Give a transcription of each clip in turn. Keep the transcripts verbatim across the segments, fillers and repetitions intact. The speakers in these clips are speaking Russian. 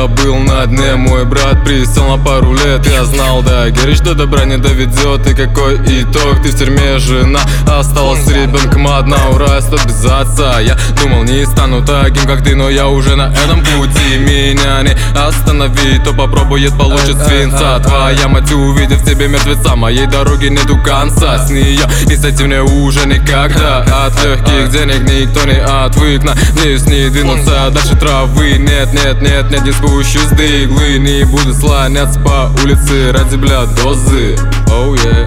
я был на дне, мой брат присел на пару лет. Я знал, да, горечь до добра не доведет. И какой итог, ты в тюрьме, жена осталась с ребенком одна, ура, стоит без отца. Я думал, не стану таким, как ты, но я уже на этом пути. Меня не остановить, то попробует, получит свинца. Твоя мать, увидев в тебе мертвеца, моей дороги нету конца. С нее и с этим мне уже никогда. От легких денег никто не отвык. Надеюсь, не двинуться дальше травы. Нет, нет, нет, нет, не спущусь до иглы. Не буду слоняться по улице ради, бля, дозы. Oh yeah.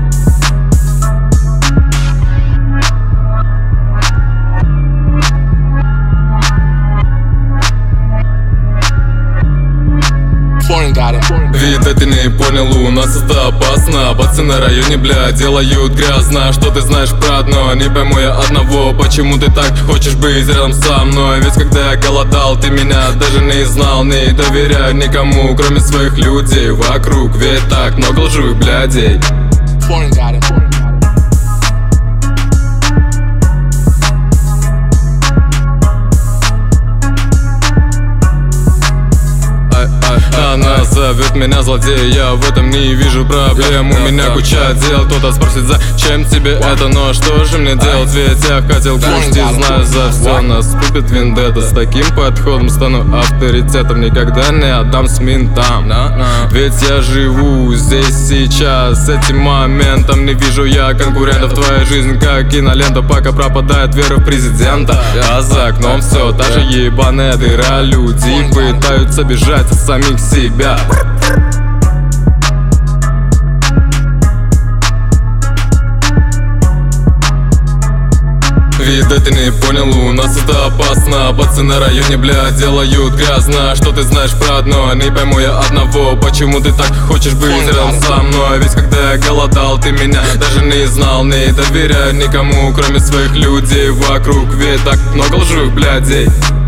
Видно, ты не понял, у нас это опасно. Пацаны на районе, бля, делают грязно. Что ты знаешь про одно, не пойму я одного. Почему ты так хочешь быть рядом со мной? Ведь когда я голодал, ты меня даже не знал. Не доверяю никому, кроме своих людей вокруг. Ведь так много лживых блядей. Она зовет меня злодей, я в этом не вижу проблем. У меня куча дел, кто-то спросит, зачем тебе это, но что же мне делать? Ведь я хотел кушать и знаю, за все нас купит вендетта. С таким подходом стану авторитетом, никогда не отдамся ментам. Ведь я живу здесь сейчас, с этим моментом. Не вижу я конкурентов, твоя жизнь как кинолента, пока пропадает вера в президента. А за окном все та же ебаная дыра. Люди пытаются бежать от самих себя. Видать, ты не понял, у нас это опасно. Пацаны на районе, бля, делают грязно. Что ты знаешь про одно, не пойму я одного. Почему ты так хочешь быть рядом со мной? Ведь когда я голодал, ты меня даже не знал. Не доверяю никому, кроме своих людей вокруг. Ведь так много лживых блядей.